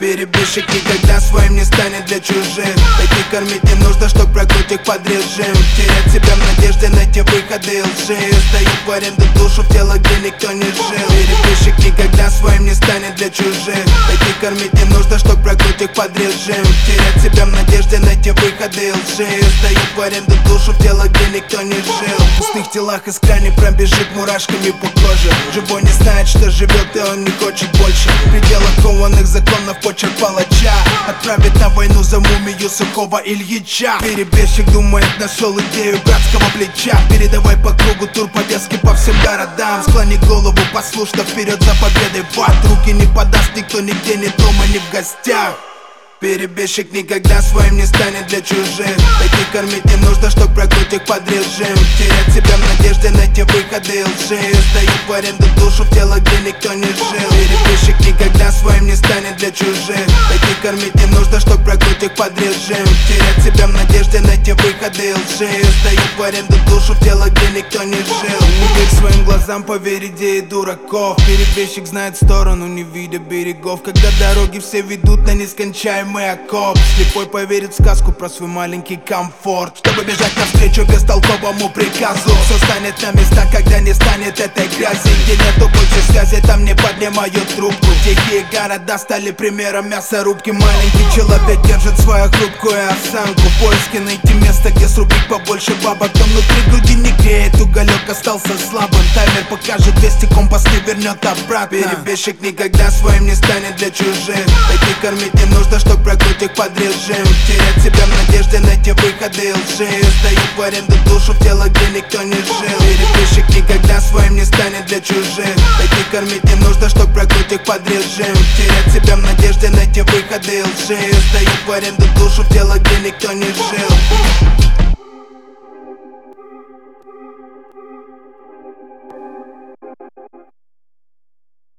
Перебежчик никогда своим не станет для чужих. Таких кормить не нужно, чтоб прогнуть их под режим. Терять себя в надежде найти выходы лжи. Сдают в аренду душу в тело, где никто не жил. Перебежчик никогда своим не станет для чужих. Таких кормить не нужно, чтоб прогнуть их под режим. Терять себя в надежде найти выходы лжи. Сдают в аренду душу в тело, где никто не жил. В пустых телах искренне пробежит мурашками по коже. Живой не знает, что живет, и он не хочет больше. В пределах кованых законов почерк палача отправит на войну за мумию сухого Ильича. Перебежчик думает, нашел идею братского плеча. Передавай по кругу тур повестки по всем городам. Склони голову послушно вперед за победой в ад. Руки не подаст никто нигде, ни дома, ни в гостях. Перебежчик никогда своим не станет для чужих. Таких кормить не нужно, чтоб прогнуть их под режим. Терять себя в надежде найти выходы лжи. Сдают в аренду душу в тело, где никто не жил. Перебежчик никогда своим не станет для чужих. Таких кормить не нужно, чтоб прогнуть их под режим. Терять себя в надежде найти выходы лжи. Сдают в аренду душу в тело, где никто не жил. Не верь своим глазам, поверь идее дураков. Перебежчик знает сторону, не видя берегов. Когда дороги все ведут на нескончаемый окоп, слепой поверит в сказку про свой маленький комфорт. Чтобы бежать навстречу бестолковому приказу. Все станет на места, когда не станет этой грязи. Где нету больше связи, там не поднимают трубку. Тихие города стали примером мясорубки. Маленький человек держит свою хрупкую осанку. В поиске найти место, где срубить побольше бабок. Но внутри груди не греет, уголек остался слабым. Таймер покажет 200, компас не вернет обратно. Перебежчик никогда своим не станет для чужих. Таких кормить не нужно, чтоб прогнуть их под режим. Терять себя в надежде найти выходы лжи. Сдают в аренду душу в тело, где никто не жил. Перебежчик никогда своим не станет для чужих. Таких кормить не нужно, чтоб прогнуть их под режим. Терять себя в надежде найти выходы лжи. Сдают в аренду душу в тело, где никто не жил.